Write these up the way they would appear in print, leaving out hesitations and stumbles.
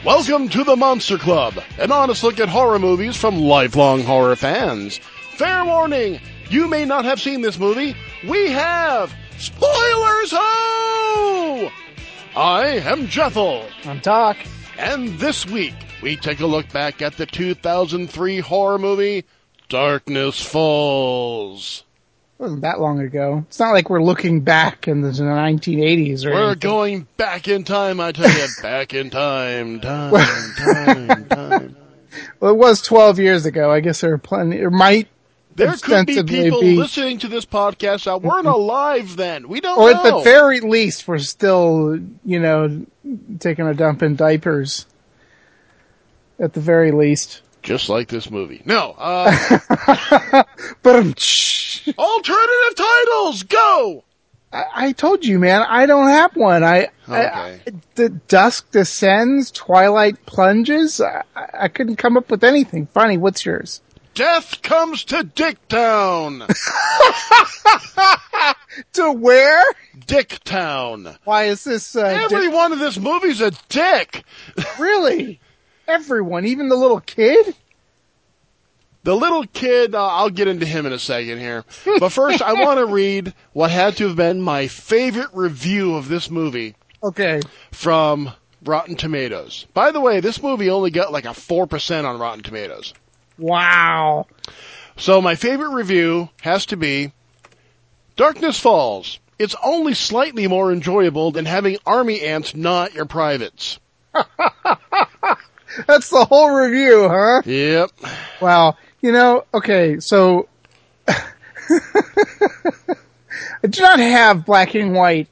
Welcome to the Monster Club, an honest look at horror movies from lifelong horror fans. Fair warning, you may not have seen this movie. We have! Spoilers ho! I am Jethel. I'm Doc. And this week, we take a look back at the 2003 horror movie, Darkness Falls. It wasn't that long ago. It's not like we're looking back in the 1980s or We're anything. going back in time, I tell you. Back in time. Well, it was 12 years ago. I guess there are plenty, or might There could be ostensibly people be. listening to this podcast that weren't alive then. We don't Or know. at the very least, we're still, taking a dump in diapers. At the very least. Just like this movie. No, But alternative titles, go! I told you, man, I don't have one. The Dusk Descends, Twilight Plunges. I couldn't come up with anything funny. What's yours? Death Comes to Dicktown! To where? Dicktown. Why is this, Every one of this movie's a dick! Really? Everyone, even the little kid? The little kid, I'll get into him in a second here. But first, I want to read what had to have been my favorite review of this movie. Okay. From Rotten Tomatoes. By the way, this movie only got like a 4% on Rotten Tomatoes. Wow. So my favorite review has to be, Darkness Falls. It's only slightly more enjoyable than having army ants not your privates. That's the whole review, huh? Yep. Wow. Okay, so I do not have black and white,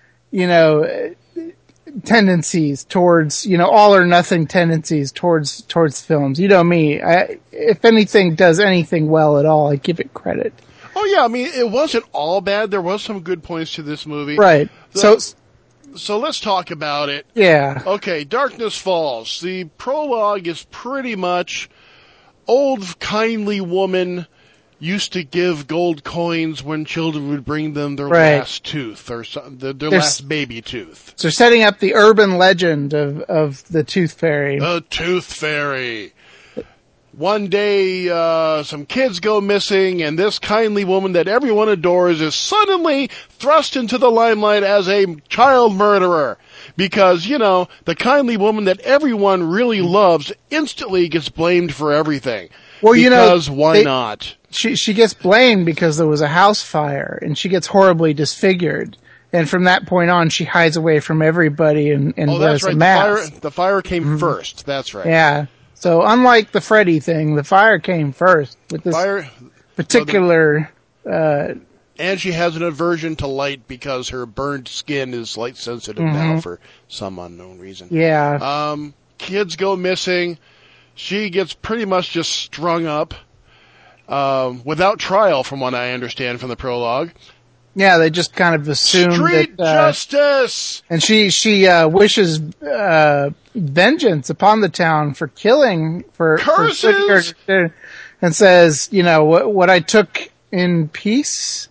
tendencies towards, all or nothing tendencies towards films. You know me. If anything does anything well at all, I give it credit. Oh yeah, I mean, it wasn't all bad. There was some good points to this movie. Right. So let's talk about it. Yeah. Okay, Darkness Falls. The prologue is pretty much old kindly woman used to give gold coins when children would bring them their last tooth or their last baby tooth. So setting up the urban legend of the Tooth Fairy. The Tooth Fairy. One day, some kids go missing, and this kindly woman that everyone adores is suddenly thrust into the limelight as a child murderer. Because, the kindly woman that everyone really loves instantly gets blamed for everything. Well, because why not? She gets blamed because there was a house fire, and she gets horribly disfigured. And from that point on, she hides away from everybody and wears a mask. The fire came first. That's right. Yeah. So unlike the Freddy thing, the fire came first with this particular. And she has an aversion to light because her burned skin is light sensitive now for some unknown reason. Yeah. Kids go missing. She gets pretty much just strung up without trial, from what I understand from the prologue. Yeah, they just kind of assume Street justice! And she wishes vengeance upon the town for killing, curses! And says, what I took in peace,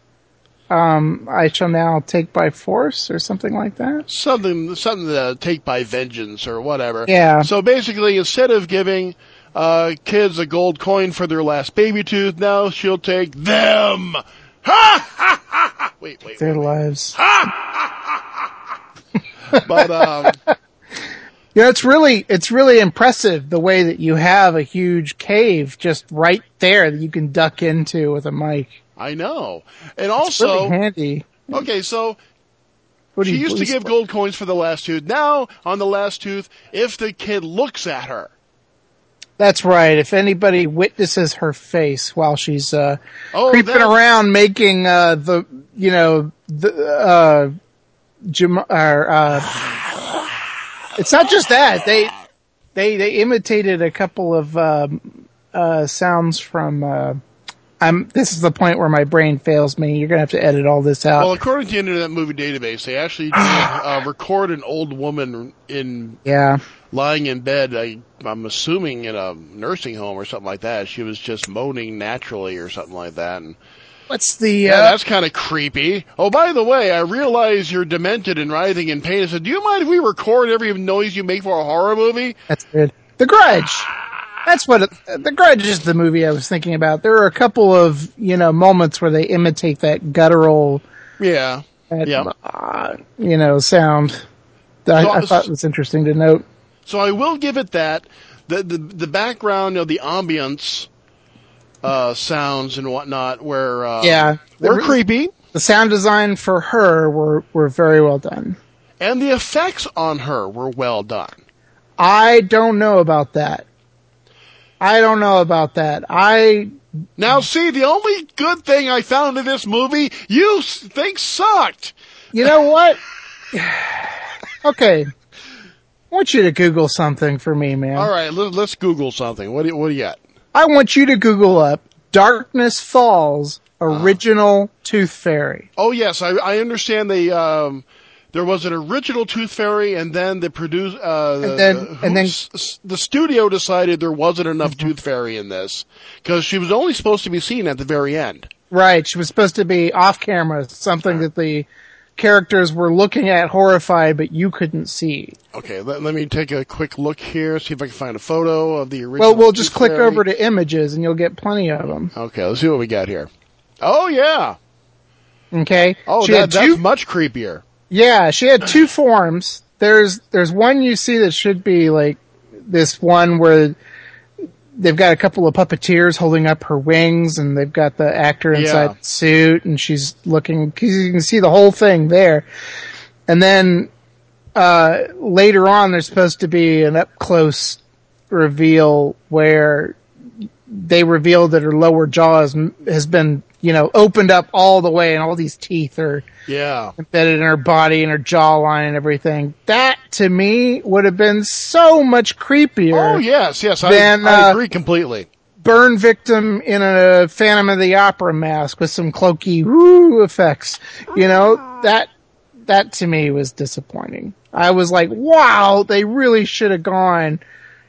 I shall now take by force, or something like that. Something to take by vengeance, or whatever. Yeah. So basically, instead of giving kids a gold coin for their last baby tooth, now she'll take them! Ha ha ha ha! Wait. Their lives. Ha ha ha ha! But, it's really impressive the way that you have a huge cave just right there that you can duck into with a mic. I know. And it's also, really handy. Okay, so she used to give gold coins for the last tooth. Now, on the last tooth, if the kid looks at her. That's right. If anybody witnesses her face while she's creeping around making it's not just that. They imitated a couple of sounds from this is the point where my brain fails me. You're gonna have to edit all this out. Well, according to the Internet Movie Database, they actually record an old woman in lying in bed, I'm assuming in a nursing home or something like that. She was just moaning naturally or something like that. And What's the... yeah, that's kind of creepy. Oh, by the way, I realize you're demented and writhing in pain. I said, do you mind if we record every noise you make for a horror movie? That's good. The Grudge. That's what The Grudge is the movie I was thinking about. There are a couple of, moments where they imitate that guttural, Yeah. sound. I thought it was interesting to note. So I will give it that. The background, the ambience, sounds and whatnot were creepy. The sound design for her were very well done. And the effects on her were well done. I don't know about that. Now see, the only good thing I found in this movie, you think sucked. You know what? Okay. I want you to Google something for me, man. All right, let's Google something. What do you got? I want you to Google up Darkness Falls original Tooth Fairy. Oh yes, I understand there was an original Tooth Fairy, and then the studio decided there wasn't enough Tooth Fairy in this because she was only supposed to be seen at the very end. Right, she was supposed to be off camera, something that the characters were looking at horrified, but you couldn't see. Okay, let me take a quick look here, see if I can find a photo of the original. Well, we'll just click over to images, and you'll get plenty of them. Okay, let's see what we got here. Oh yeah. Okay. Oh, that's much creepier. Yeah, she had two forms. There's one you see that should be like this one where they've got a couple of puppeteers holding up her wings, and they've got the actor inside the suit, and she's looking, you can see the whole thing there. And then, later on, there's supposed to be an up-close reveal where they reveal that her lower jaw has been, opened up all the way, and all these teeth are embedded in her body and her jawline and everything. That, to me, would have been so much creepier. Oh, yes, I agree completely. Burn victim in a Phantom of the Opera mask with some cloaky woo effects. That to me was disappointing. I was like, wow, they really should have gone,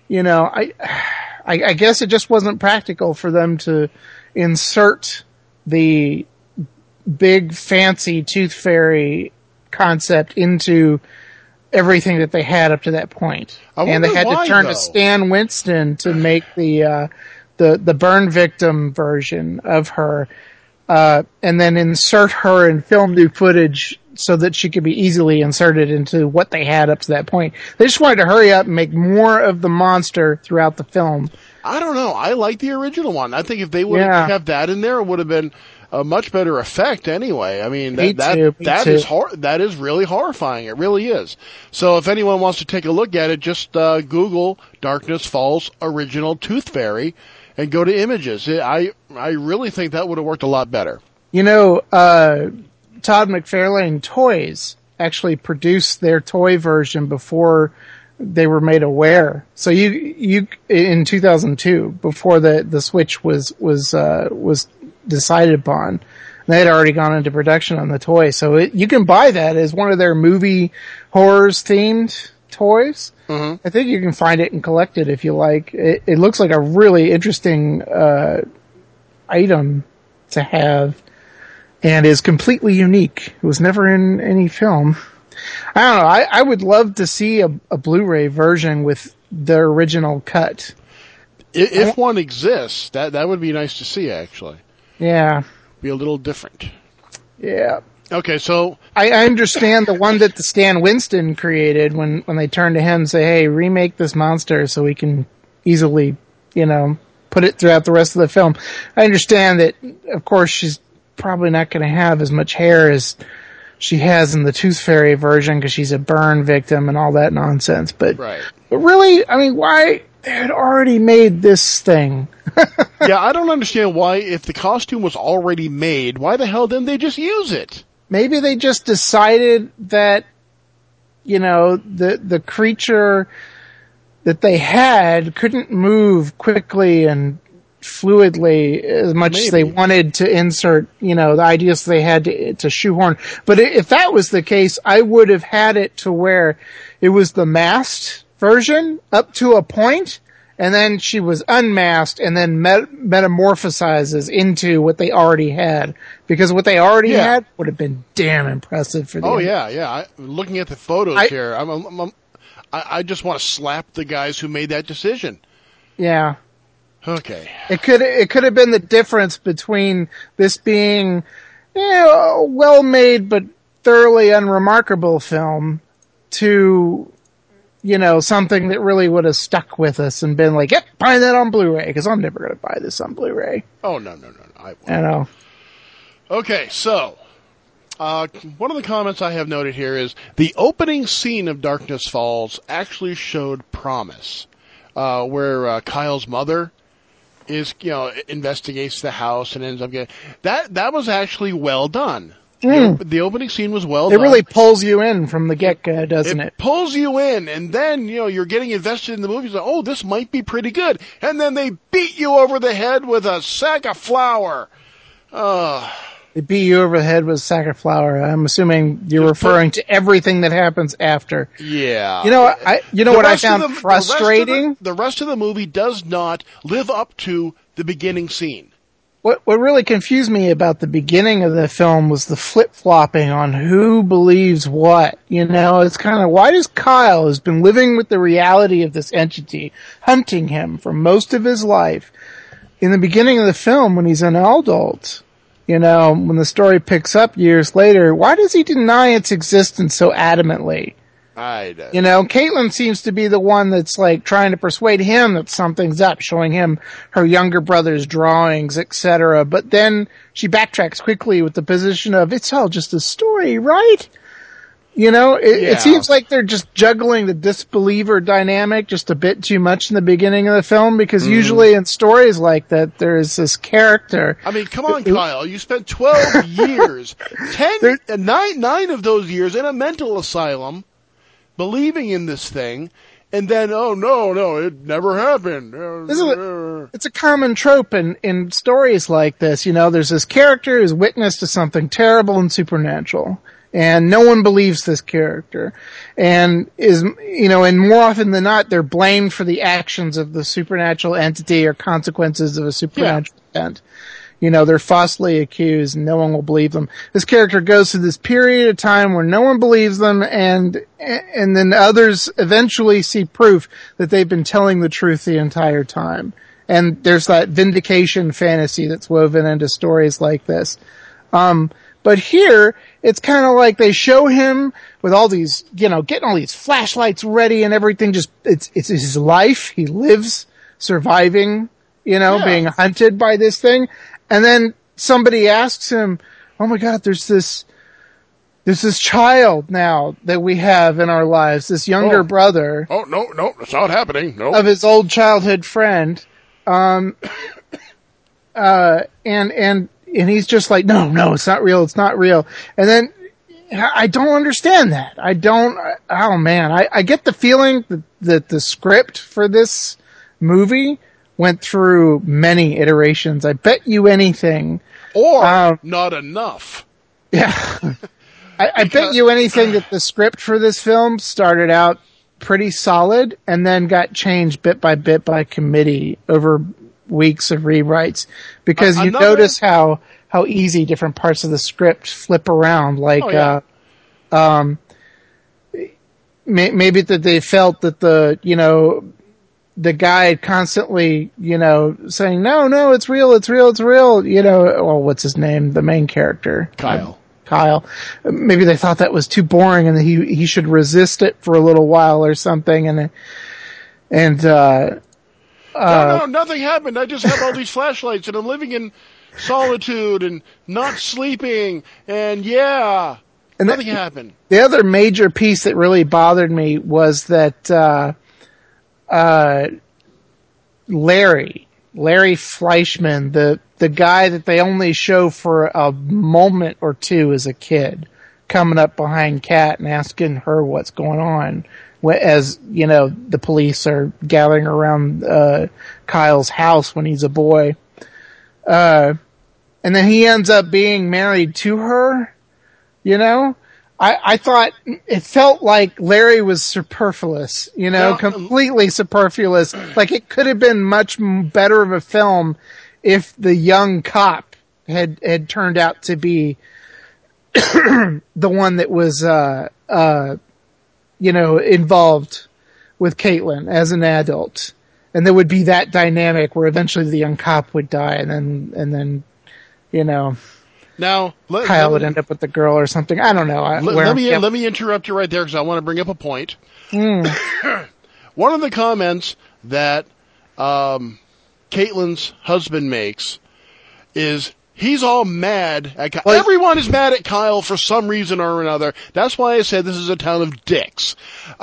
I guess it just wasn't practical for them to insert the big fancy Tooth Fairy concept into everything that they had up to that point. And they had to turn to Stan Winston to make the burn victim version of her, and then insert her in film new footage so that she could be easily inserted into what they had up to that point. They just wanted to hurry up and make more of the monster throughout the film. I don't know. I like the original one. I think if they would have kept that in there, it would have been a much better effect anyway. I mean, that is really horrifying. It really is. So if anyone wants to take a look at it, just Google Darkness Falls original Tooth Fairy and go to images. I really think that would have worked a lot better. Todd McFarlane Toys actually produced their toy version before they were made aware. So you in 2002, before the Switch was decided upon, they had already gone into production on the toy. So you can buy that as one of their movie horrors themed toys. Mm-hmm. I think you can find it and collect it if you like. It looks like a really interesting item to have, and is completely unique. It was never in any film. I don't know. I would love to see a Blu-ray version with the original cut. If one exists, that would be nice to see, actually. Yeah. Be a little different. Yeah. Okay, so... I understand the one that the Stan Winston created when they turned to him and say, hey, remake this monster so we can easily, put it throughout the rest of the film. I understand that, of course, she's probably not going to have as much hair as she has in the Tooth Fairy version because she's a burn victim and all that nonsense. But really, I mean, why? They had already made this thing. Yeah, I don't understand why, if the costume was already made, why the hell didn't they just use it? Maybe they just decided that, the creature that they had couldn't move quickly and fluidly as much as they wanted to insert, the ideas they had to shoehorn. But if that was the case, I would have had it to where it was the masked version up to a point, and then she was unmasked and then metamorphosizes into what they already had. Because what they already had would have been damn impressive for them. Oh, yeah. Looking at the photos here, I just want to slap the guys who made that decision. Yeah. Okay. It could have been the difference between this being a well-made but thoroughly unremarkable film to, something that really would have stuck with us and been like, yep, buy that on Blu-ray, because I'm never going to buy this on Blu-ray. Oh, no. I won't. I know. Okay, so, one of the comments I have noted here is the opening scene of Darkness Falls actually showed promise, where Kyle's mother is, investigates the house and ends up getting... That was actually well done. The opening scene was well done. It really pulls you in from the get-go, doesn't it? It pulls you in, and then, you're getting invested in the movie. Like, oh, this might be pretty good. And then they beat you over the head with a sack of flour. They beat you over the head with a sack of flour. I'm assuming you're referring to everything that happens after. Yeah. What I found frustrating? The rest of the movie does not live up to the beginning scene. What really confused me about the beginning of the film was the flip-flopping on who believes what. It's kind of, why does Kyle, who's been living with the reality of this entity, hunting him for most of his life, in the beginning of the film when he's an adult, when the story picks up years later, why does he deny its existence so adamantly? I don't. Caitlin seems to be the one that's like trying to persuade him that something's up, showing him her younger brother's drawings, etc. But then she backtracks quickly with the position of, it's all just a story, right? It seems like they're just juggling the disbeliever dynamic just a bit too much in the beginning of the film, because usually in stories like that, there's this character. I mean, come on, Kyle. You spent 12 years, 9 of those years in a mental asylum, believing in this thing, and then, oh, no, it never happened. It's a common trope in stories like this. There's this character who's witness to something terrible and supernatural, and no one believes this character. And and more often than not, they're blamed for the actions of the supernatural entity or consequences of a supernatural event. They're falsely accused and no one will believe them. This character goes through this period of time where no one believes them, and then others eventually see proof that they've been telling the truth the entire time. And there's that vindication fantasy that's woven into stories like this. But here, it's kind of like they show him with all these, getting all these flashlights ready and everything. It's his life. He lives surviving, being hunted by this thing. And then somebody asks him, oh my God, there's this child now that we have in our lives, this younger brother. Oh, no, that's not happening. No. Of his old childhood friend. And he's just like, no, it's not real. It's not real. And then I don't understand that. I get the feeling that the script for this movie went through many iterations. I bet you anything. Or not enough. Yeah. I bet you anything that the script for this film started out pretty solid and then got changed bit by committee over weeks of rewrites. Because you notice how easy different parts of the script flip around. Like, maybe that they felt that the guy constantly, saying, no, it's real. What's his name? The main character. Kyle. Maybe they thought that was too boring and that he should resist it for a little while or something. No, nothing happened. I just have all these flashlights and I'm living in solitude and not sleeping and nothing happened. The other major piece that really bothered me was that, Larry Fleischman, the guy that they only show for a moment or two as a kid, coming up behind Kat and asking her what's going on, as the police are gathering around Kyle's house when he's a boy, and then he ends up being married to her. I thought it felt like Larry was superfluous, Now, completely superfluous. Like it could have been much better of a film if the young cop had turned out to be the one that was, involved with Caitlin as an adult. And there would be that dynamic where eventually the young cop would die and then, now Kyle would end up with the girl or something. I don't know. Let me interrupt you right there because I want to bring up a point. One of the comments that Caitlin's husband makes is he's all mad at Kyle. Everyone is mad at Kyle for some reason or another. That's why I said this is a town of dicks.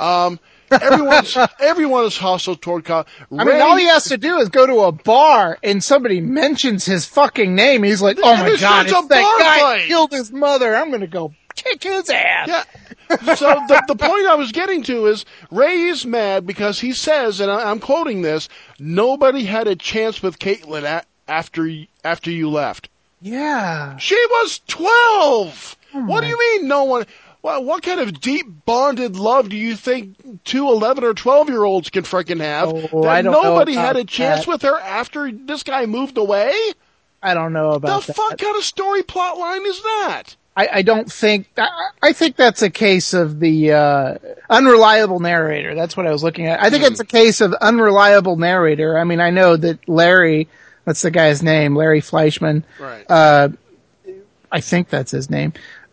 Everyone is hostile toward Kyle. I mean, all he has to do is go to a bar and somebody mentions his fucking name. He's like, oh my God, it's that guy who killed his mother. I'm going to go kick his ass. Yeah. So the point I was getting to is Ray is mad because he says, and I'm quoting this, nobody had a chance with Caitlin after you left. Yeah. She was 12! What do you mean no one... What kind of deep bonded love do you think 2 11 or 12-year-olds can frickin' have? That nobody had a chance with her after this guy moved away? I don't know about that. The fuck kind of story plot line is that? I don't think... I think that's a case of the unreliable narrator. That's what I was looking at. I think it's a case of unreliable narrator. I mean, I know that Larry... That's the guy's name, Larry Fleischman. Right. I think that's his name.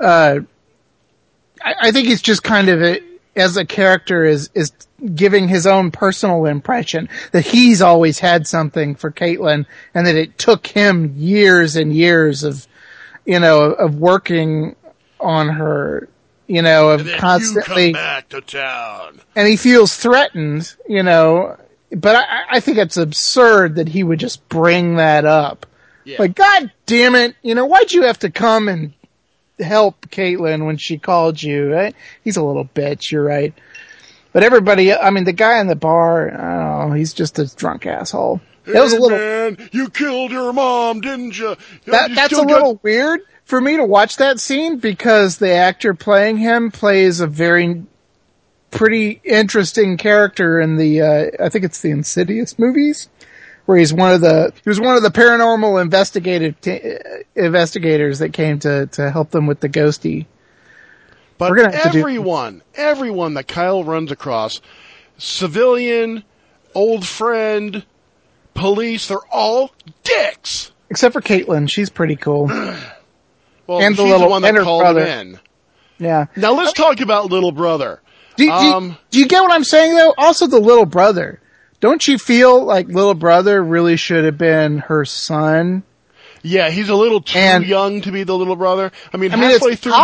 I think he's just kind of as a character is giving his own personal impression that he's always had something for Caitlin and that it took him years and years of working on her, of constantly you come back to town. And he feels threatened, but I think it's absurd that he would just bring that up. Yeah. Like, God damn it, why'd you have to come and help Caitlin when she called you, right? He's a little bitch, you're right. But everybody, I mean, the guy in the bar, I don't know, he's just a drunk asshole. Hey, was a little, man, you killed your mom, didn't you? That's a little weird for me to watch that scene because the actor playing him plays a pretty interesting character in the, I think it's the Insidious movies, where he was one of the paranormal investigators that came to help them with the ghosty. But everyone that Kyle runs across, civilian, old friend, police, they're all dicks. Except for Caitlin, she's pretty cool. Well, and she's the one that called him in. Yeah. Now let's talk about little brother. Do you get what I'm saying though? Also the little brother. Don't you feel like little brother really should have been her son? Yeah, he's a little too young to be the little brother. I mean halfway through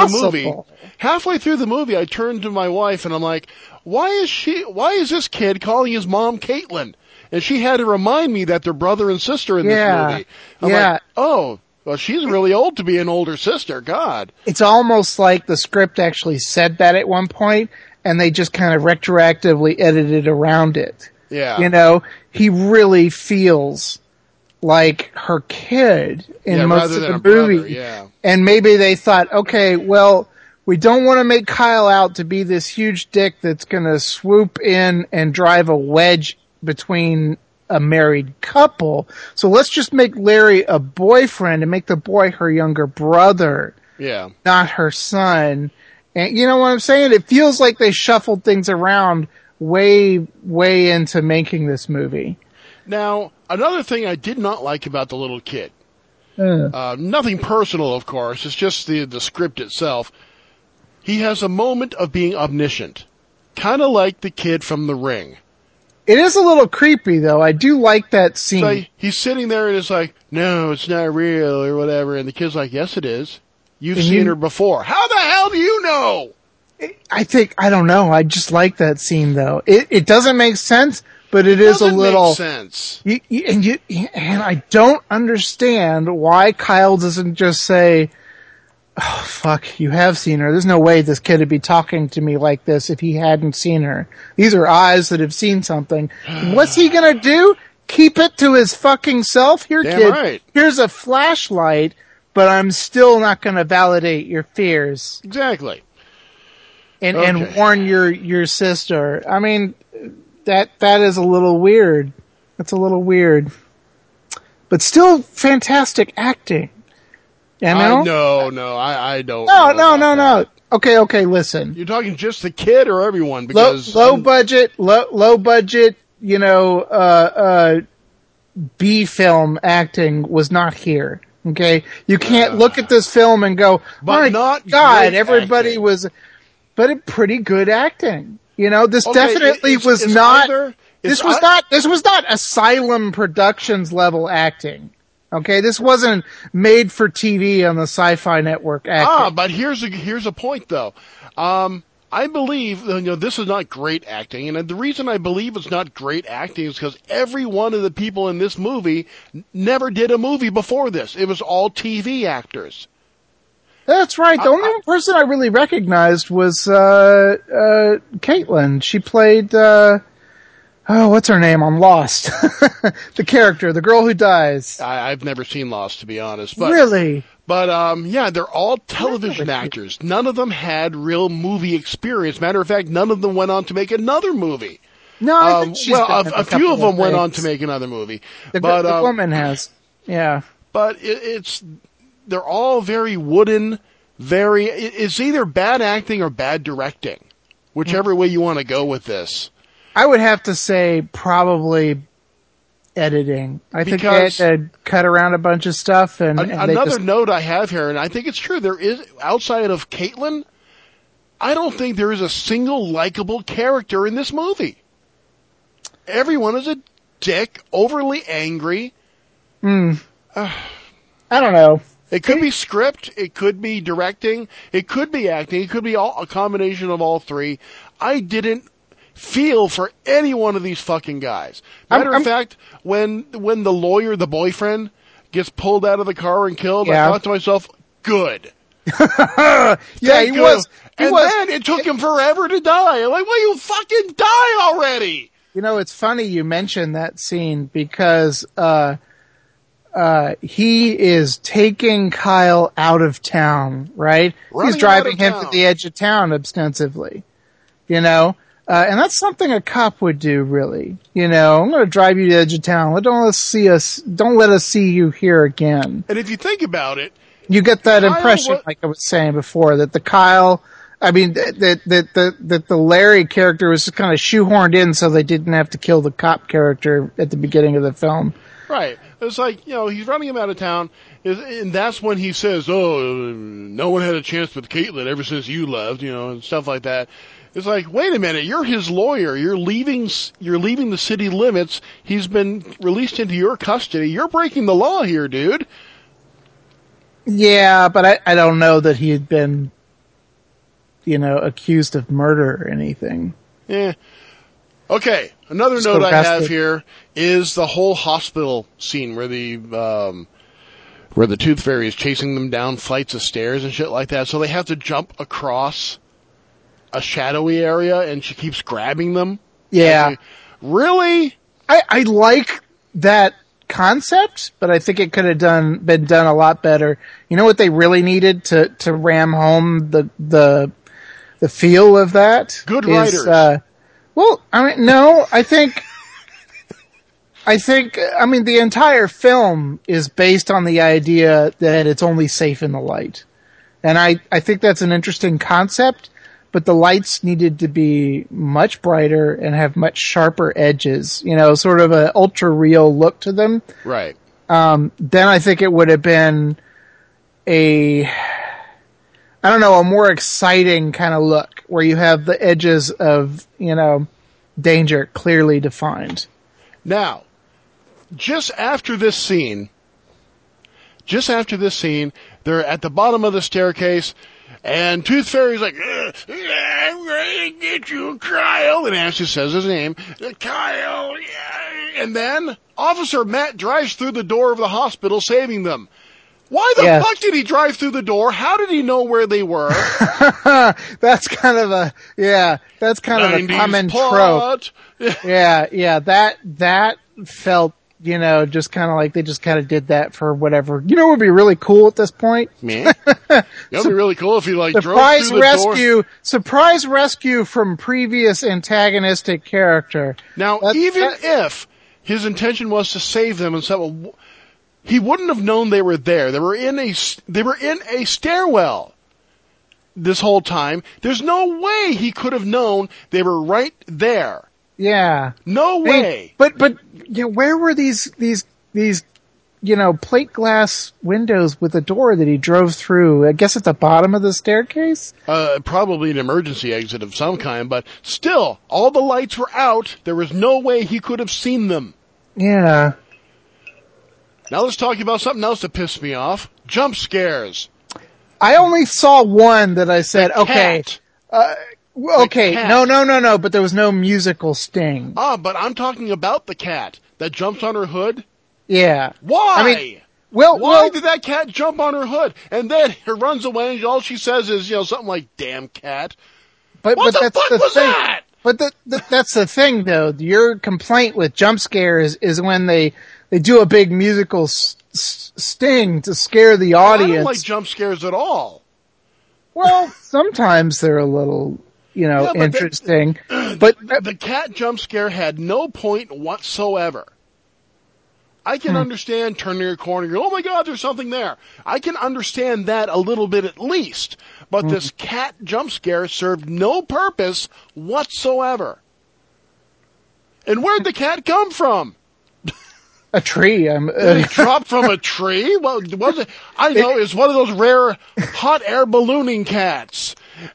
the movie, I turned to my wife and I'm like, why is this kid calling his mom Caitlin? And she had to remind me that they're brother and sister in this movie. I'm like, oh, well, she's really old to be an older sister. God. It's almost like the script actually said that at one point and they just kind of retroactively edited around it. Yeah. He really feels like her kid in most of the movie. Brother, yeah. And maybe they thought, okay, well, we don't want to make Kyle out to be this huge dick that's going to swoop in and drive a wedge between a married couple. So let's just make Larry a boyfriend and make the boy her younger brother. Yeah. Not her son. And you know what I'm saying? It feels like they shuffled things around way into making this movie. Now, another thing I did not like about the little kid, nothing personal, of course, it's just the script itself. He has a moment of being omniscient, kind of like the kid from The Ring. It is a little creepy, though. I do like that scene. So he's sitting there and it's like, no, it's not real, or whatever, and the kid's like, yes, it is. You've seen her before. How the hell do you know? I don't know. I just like that scene though. It doesn't make sense, but it is a little make sense. And I don't understand why Kyle doesn't just say, oh fuck, you have seen her. There's no way this kid would be talking to me like this if he hadn't seen her. These are eyes that have seen something. What's he gonna do? Keep it to his fucking self? Here, damn kid, right. Here's a flashlight, but I'm still not gonna validate your fears. Exactly. and warn your sister. I mean, that is a little weird. That's a little weird. But still fantastic acting. You know? No, I don't. No. Okay, listen. You're talking just the kid or everyone? Because low budget, you know, B film acting was not here. Okay? You can't look at this film and go, but not God, everybody acting. was, but it pretty good acting. You know, this definitely was not, this was not Asylum Productions level acting. Okay, this wasn't made for TV on the Sci-Fi Network acting. But here's a point though. I believe, this is not great acting, and the reason I believe it's not great acting is because every one of the people in this movie never did a movie before this. It was all TV actors. That's right. The only person I really recognized was Caitlin. She played, what's her name? I'm Lost. The character, the girl who dies. I've never seen Lost, to be honest. But, really? But, they're all television actors. None of them had real movie experience. Matter of fact, none of them went on to make another movie. No, I think she's a few of them went on to make another movie. The woman has. Yeah. But they're all very wooden, it's either bad acting or bad directing. Whichever way you want to go with this. I would have to say probably editing. I think they had to cut around a bunch of stuff. And another note I have here, and I think it's true, there is, outside of Caitlin, I don't think there is a single likable character in this movie. Everyone is a dick, overly angry. I don't know. It could be script, it could be directing, it could be acting, it could be a combination of all three. I didn't feel for any one of these fucking guys. Matter of fact, when the lawyer, the boyfriend, gets pulled out of the car and killed, I thought to myself, good. He was. Then it took him forever to die. I'm like, well, you fucking die already! You know, it's funny you mentioned that scene because he is taking Kyle out of town, right? He's driving him to the edge of town ostensibly, you know? And that's something a cop would do, really. You know, I'm going to drive you to the edge of town. Don't let us see you here again. And if you think about it, you get that impression, like I was saying before, that that the Larry character was just kind of shoehorned in so they didn't have to kill the cop character at the beginning of the film. Right. It's like, he's running him out of town, and that's when he says, no one had a chance with Caitlin ever since you left, and stuff like that. It's like, wait a minute, you're his lawyer. You're leaving the city limits. He's been released into your custody. You're breaking the law here, dude. Yeah, but I don't know that he had been, accused of murder or anything. Yeah. Okay, another note I have here is the whole hospital scene where the Tooth Fairy is chasing them down flights of stairs and shit like that. So they have to jump across a shadowy area, and she keeps grabbing them. Yeah. Really? I like that concept, but I think it could have been done a lot better. You know what they really needed to ram home the feel of that? Good writers. Well, I mean, no, I think, the entire film is based on the idea that it's only safe in the light. And I think that's an interesting concept, but the lights needed to be much brighter and have much sharper edges, sort of an ultra real look to them. Right. Then I think it would have been a more exciting kind of look where you have the edges of, danger clearly defined. Now, just after this scene, they're at the bottom of the staircase, and Tooth Fairy's like, I'm going to get you, Kyle. And Ashley says his name, Kyle. And then Officer Matt drives through the door of the hospital, saving them. Why the fuck did he drive through the door? How did he know where they were? That's kind of a common trope. Yeah, that felt You know, just kind of like they just kind of did that for whatever. You know, what would be really cool at this point. Yeah, it would be really cool if he like drove through the door. Surprise rescue from previous antagonistic character. Now, if his intention was to save them and stuff, he wouldn't have known they were there. They were in a stairwell this whole time. There's no way he could have known they were right there. Yeah. No way. But you know, where were these you know, plate glass windows with a door that he drove through? I guess at the bottom of the staircase? Probably an emergency exit of some kind, but still, all the lights were out. There was no way he could have seen them. Yeah. Now let's talk about something else that pissed me off. Jump scares. I only saw one that I said, okay. Okay, no, but there was no musical sting. But I'm talking about the cat that jumps on her hood. Yeah. Why? I mean, why did that cat jump on her hood? And then it runs away and all she says is, you know, something like, damn cat. What the fuck was that? But that's the thing though. Your complaint with jump scares is when they do a big musical sting to scare the audience. I don't like jump scares at all. Well, sometimes they're a little, you know, interesting. But the cat jump scare had no point whatsoever. I can understand turning your corner and go, oh my God, there's something there. I can understand that a little bit at least. But this cat jump scare served no purpose whatsoever. And where'd the cat come from? A tree. Did it drop from a tree? Well, was it? I know, it's one of those rare hot air ballooning cats.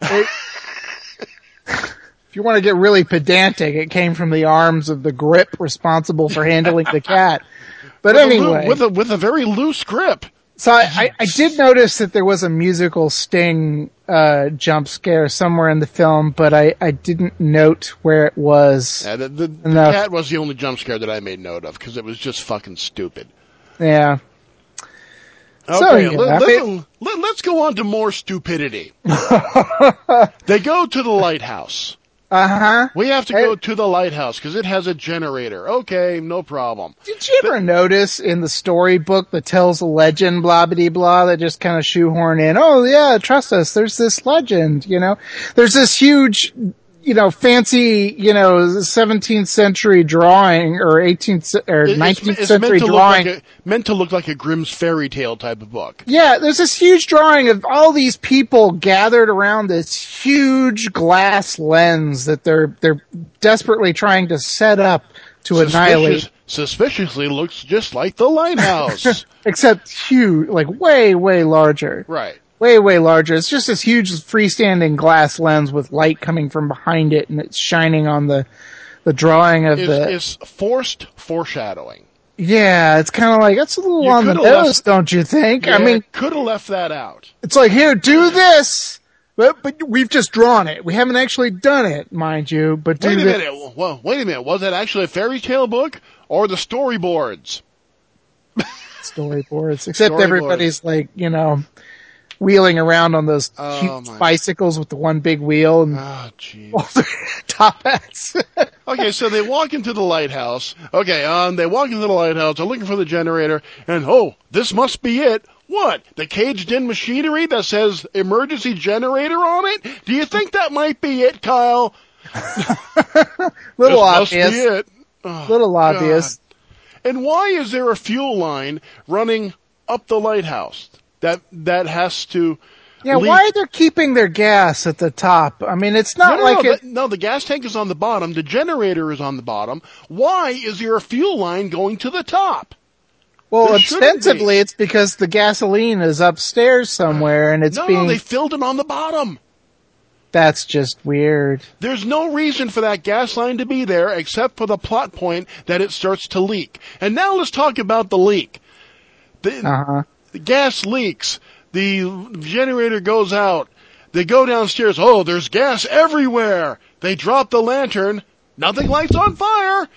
If you want to get really pedantic, it came from the arms of the grip responsible for handling the cat. But anyway, with a very loose grip. So I did notice that there was a musical sting jump scare somewhere in the film, but I didn't note where it was. Yeah, the cat was the only jump scare that I made note of because it was just fucking stupid. Yeah. Okay, let's go on to more stupidity. They go to the lighthouse. Uh-huh. We have to go to the lighthouse because it has a generator. Okay, no problem. Did you ever notice in the storybook that tells a legend, blah, blah, blah, that just kind of shoehorn in, oh yeah, trust us, there's this legend, you know? There's this huge, you know, fancy, you know, 17th century drawing or 18th or 19th century drawing. Meant to look like a Grimm's fairy tale type of book. Yeah, there's this huge drawing of all these people gathered around this huge glass lens that they're desperately trying to set up to annihilate. Suspiciously looks just like the lighthouse. Except huge, like way, way larger. Right. Way, way larger. It's just this huge freestanding glass lens with light coming from behind it, and it's shining on the drawing of It's forced foreshadowing. Yeah, it's kind of like, that's a little on the nose, don't you think? Yeah, I mean, could have left that out. It's like, here, do this! But we've just drawn it. We haven't actually done it, mind you, but Wait a minute. Well, wait a minute. Was it actually a fairy tale book or the storyboards? Storyboards. Except everybody's like, you know, wheeling around on those huge bicycles with the one big wheel and top hats. Okay, so they walk into the lighthouse. Okay, they walk into the lighthouse. They're looking for the generator, and this must be it. What? The caged-in machinery that says emergency generator on it? Do you think that might be it, Kyle? Little obvious. Must be it. Oh, little obvious. God. And why is there a fuel line running up the lighthouse that has to? Yeah, why are they keeping their gas at the top? I mean, it's not the gas tank is on the bottom. The generator is on the bottom. Why is there a fuel line going to the top? Well, ostensibly, it's because the gasoline is upstairs somewhere, and it's No, they filled it on the bottom. That's just weird. There's no reason for that gas line to be there except for the plot point that it starts to leak. And now let's talk about the leak. The gas leaks. The generator goes out. They go downstairs. Oh, there's gas everywhere. They drop the lantern. Nothing lights on fire.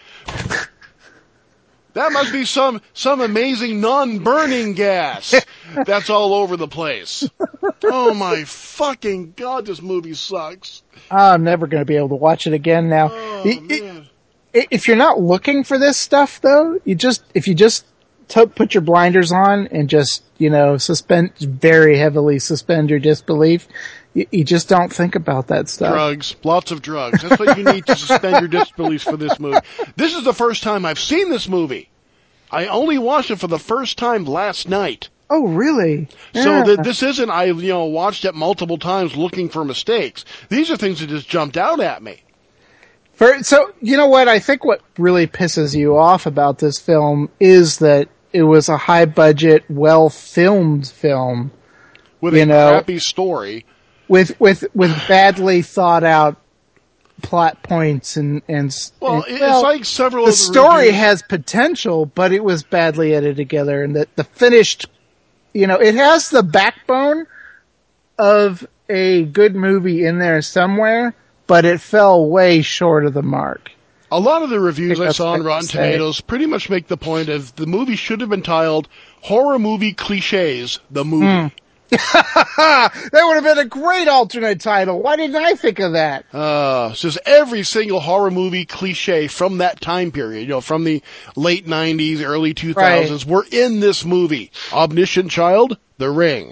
That must be some amazing non-burning gas that's all over the place. Oh my fucking God, this movie sucks. I'm never going to be able to watch it again now. Oh, man. if you're not looking for this stuff, though, if you just put your blinders on and just, very heavily suspend your disbelief, you just don't think about that stuff. Drugs. Lots of drugs. That's what you need to suspend your disbelief for this movie. This is the first time I've seen this movie. I only watched it for the first time last night. Oh, really? Yeah. So this isn't, I watched it multiple times looking for mistakes. These are things that just jumped out at me. So, you know what? I think what really pisses you off about this film is that it was a high-budget, well-filmed film. With a crappy story. With badly thought-out plot points it's like several of the story has potential, but it was badly edited together, and the finished, it has the backbone of a good movie in there somewhere, but it fell way short of the mark. A lot of the reviews I saw on Rotten Tomatoes pretty much make the point of the movie should have been titled Horror Movie Clichés, the movie. That would have been a great alternate title. Why didn't I think of that? Says every single horror movie cliche from that time period, from the late 90s, early 2000s, were in this movie. Omniscient Child, The Ring.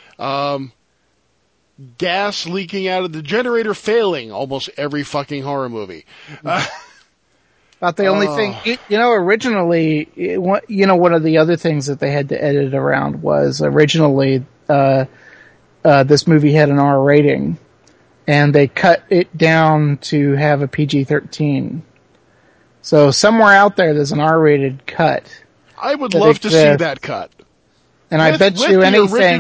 Gas leaking out of the generator failing, almost every fucking horror movie. About the only thing, originally, one of the other things that they had to edit around was originally, this movie had an R rating, and they cut it down to have a PG-13. So somewhere out there's an R-rated cut. I would love to see that cut. And I bet you anything,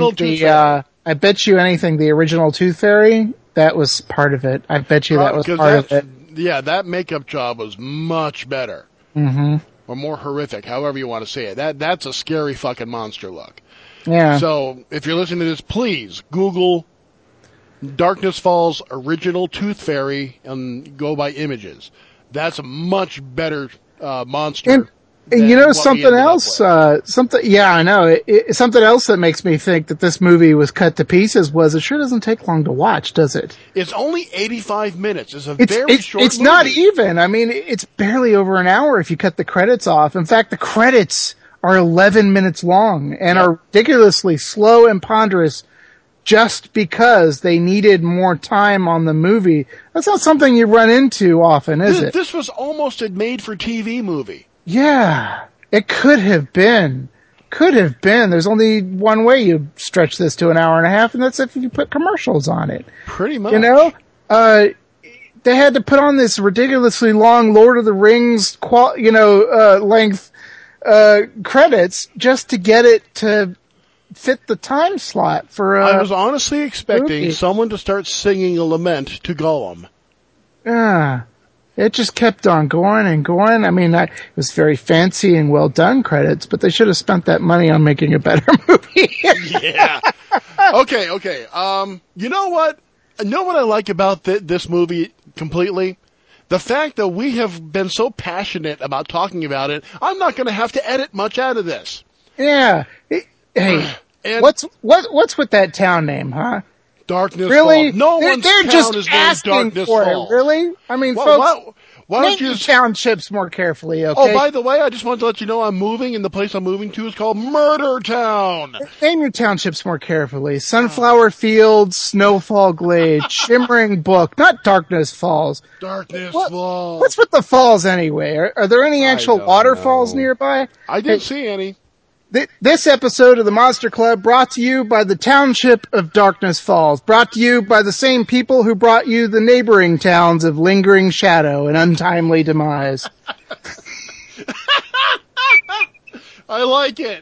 the original Tooth Fairy, that was part of it. I bet you that was part of it. Yeah, that makeup job was much better. Mm-hmm. Or more horrific, however you want to say it. That's a scary fucking monster look. Yeah. So, if you're listening to this, please Google Darkness Falls original Tooth Fairy and go by images. That's a much better monster. And something else, I know. Something else that makes me think that this movie was cut to pieces was it sure doesn't take long to watch, does it? It's only 85 minutes. It's very short It's movie. not even. I mean, it's barely over an hour if you cut the credits off. In fact, the credits are 11 minutes long and are ridiculously slow and ponderous just because they needed more time on the movie. That's not something you run into often, is it? This was almost a made-for-TV movie. Yeah, it could have been. There's only one way you stretch this to an hour and a half, and that's if you put commercials on it. Pretty much. They had to put on this ridiculously long Lord of the Rings, length, credits just to get it to fit the time slot for I was honestly expecting someone to start singing a lament to Gollum. It just kept on going and going. I mean, it was very fancy and well done credits, but they should have spent that money on making a better movie. Yeah. Okay. You know what? You know what I like about this movie completely? The fact that we have been so passionate about talking about it, I'm not going to have to edit much out of this. Yeah. Hey, what's with that town name, huh? Darkness really? Falls. No one's They're town just is named asking Darkness for Falls. it, really? I mean, folks, why don't you townships more carefully, okay? Oh, by the way, I just wanted to let you know I'm moving, and the place I'm moving to is called Murder Town. Name your townships more carefully. Sunflower Fields, Snowfall Glade, Shimmering Brook, not Darkness Falls. Darkness Falls. What's with the falls anyway? Are there any actual waterfalls nearby? I didn't see any. This episode of the Monster Club brought to you by the township of Darkness Falls, brought to you by the same people who brought you the neighboring towns of Lingering Shadow and Untimely Demise. I like it.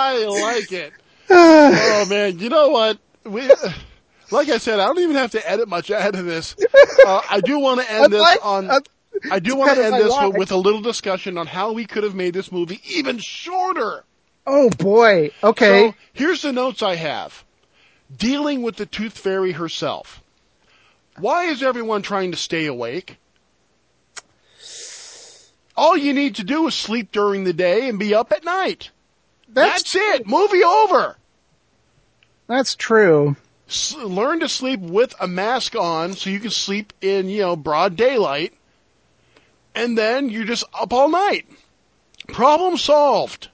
Oh man, you know what? Like I said, I don't even have to edit much out of this. I do want to end this with a little discussion on how we could have made this movie even shorter. Oh boy. Okay. So, here's the notes I have. Dealing with the Tooth Fairy herself. Why is everyone trying to stay awake? All you need to do is sleep during the day and be up at night. That's it. Movie over. That's true. Learn to sleep with a mask on so you can sleep in, broad daylight. and then you're just up all night. Problem solved.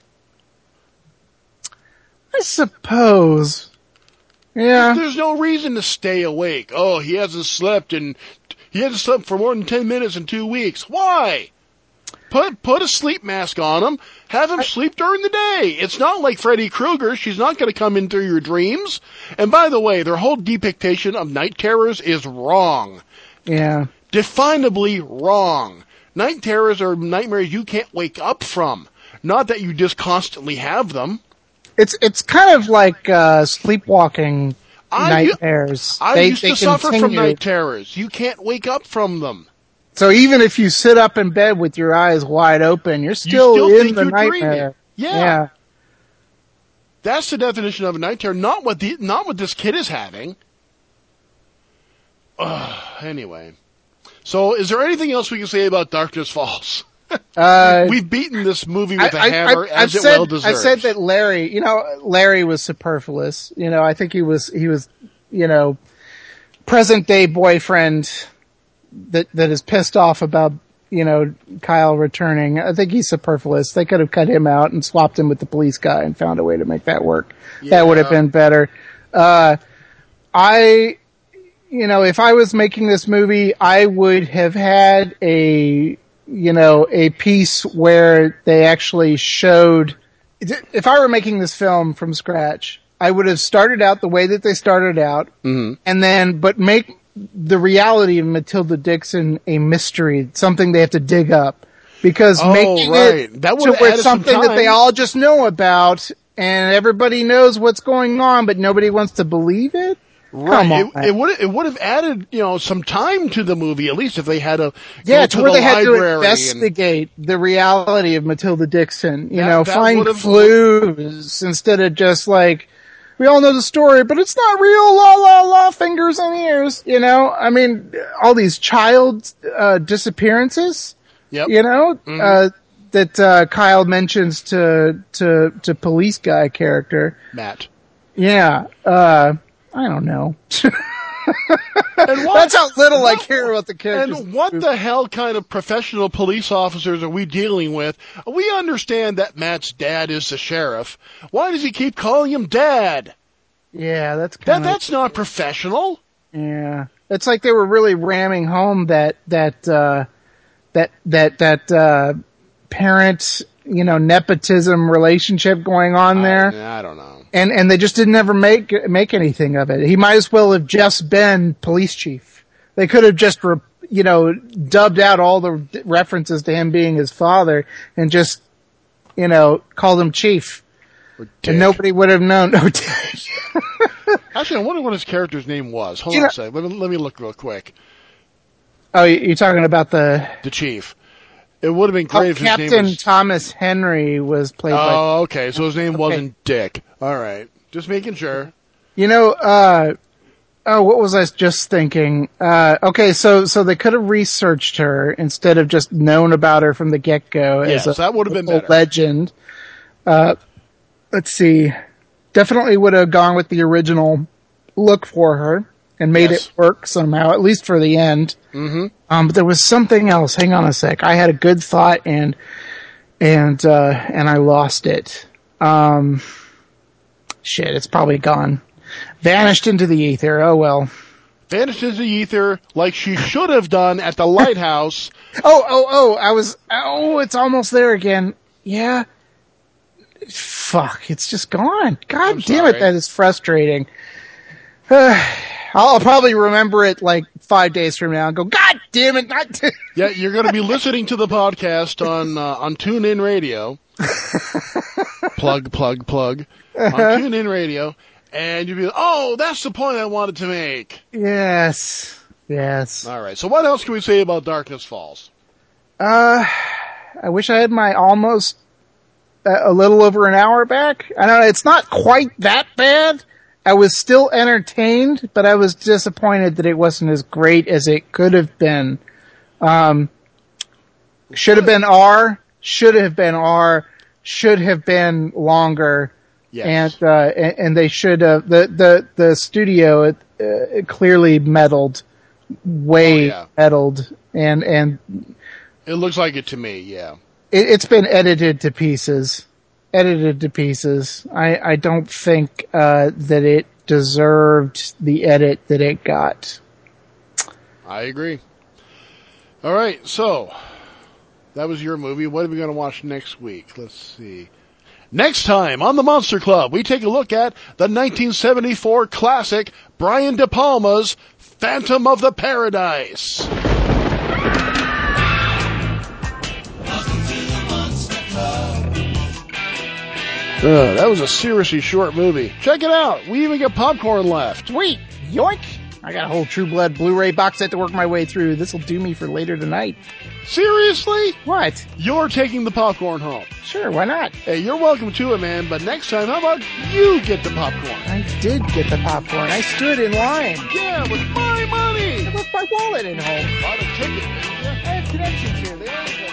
I suppose. Yeah. There's no reason to stay awake. Oh, he hasn't slept for more than 10 minutes in 2 weeks. Why? Put a sleep mask on him. Have him sleep during the day. It's not like Freddy Krueger. She's not going to come in through your dreams. And by the way, their whole depiction of night terrors is wrong. Yeah. Definably wrong. Night terrors are nightmares you can't wake up from. Not that you just constantly have them. It's kind of like sleepwalking nightmares. I used to suffer from night terrors. You can't wake up from them. So even if you sit up in bed with your eyes wide open, you're still in the nightmare. Yeah. That's the definition of a night terror, not what this kid is having. Anyway. So is there anything else we can say about Darkness Falls? We've beaten this movie with a hammer as it well deserves. I said that Larry was superfluous. I think he was, present day boyfriend that is pissed off about, Kyle returning. I think he's superfluous. They could have cut him out and swapped him with the police guy and found a way to make that work. Yeah. That would have been better. If I was making this movie, I would have had a piece where they actually showed, if I were making this film from scratch, I would have started out the way that they started out, and but make the reality of Matilda Dixon a mystery, something they have to dig up. Because making it to where something that they all just know about, and everybody knows what's going on, but nobody wants to believe it? Right. It would have added, some time to the movie, at least if they had to go to where they had to investigate the reality of Matilda Dixon, find clues instead of just like, we all know the story, but it's not real, la la la, fingers and ears, all these child, disappearances, that, Kyle mentions to police guy character. Matt. Yeah, I don't know. That's how little I care about the characters. And what the hell kind of professional police officers are we dealing with? We understand that Matt's dad is the sheriff. Why does he keep calling him Dad? Yeah, that's not professional. Yeah, it's like they were really ramming home that parent, nepotism relationship going on there. I don't know. And they just didn't ever make anything of it. He might as well have just been police chief. They could have just, dubbed out all the references to him being his father and just, called him chief. And nobody would have known. No, Actually, I wonder what his character's name was. Hold on a second. Let me look real quick. Oh, you're talking about the chief. It would have been great if his name was... Captain Thomas Henry was played by... Oh, okay. So his name wasn't Dick. All right. Just making sure. What was I just thinking? Okay, so they could have researched her instead of just known about her from the get-go. Yes, that would have been better. Legend. Let's see. Definitely would have gone with the original look for her and made it work somehow, at least for the end. Mm-hmm. But there was something else. Hang on a sec. I had a good thought and I lost it. Shit, it's probably gone. Vanished into the ether. Oh well. Vanished into the ether like she should have done at the lighthouse. It's almost there again. Yeah. Fuck, it's just gone. God damn it, that is frustrating. I'll probably remember it like 5 days from now and go, God damn it, not Yeah, you're going to be listening to the podcast on TuneIn Radio. plug. On TuneIn Radio. And you'll be like, oh, that's the point I wanted to make. Yes. All right, so what else can we say about Darkness Falls? I wish I had my almost a little over an hour back. I don't know, it's not quite that bad. I was still entertained, but I was disappointed that it wasn't as great as it could have been. Should have been R, should have been longer. Yes. And they should have, the studio, clearly meddled, meddled, and It looks like it to me, yeah. It's been edited to pieces. I don't think that it deserved the edit that it got. I agree. All right, so that was your movie. What are we going to watch next week? Let's see. Next time on the Monster Club, we take a look at the 1974 classic Brian De Palma's Phantom of the Paradise. That was a seriously short movie. Check it out. We even got popcorn left. Sweet. Yoink. I got a whole True Blood Blu-ray box set to work my way through. This'll do me for later tonight. Seriously? What? You're taking the popcorn home. Sure, why not? Hey, you're welcome to it, man. But next time, how about you get the popcorn? I did get the popcorn. I stood in line. Yeah, with my money. I left my wallet at home. Bought a ticket, didn't you? I have connections here. They don't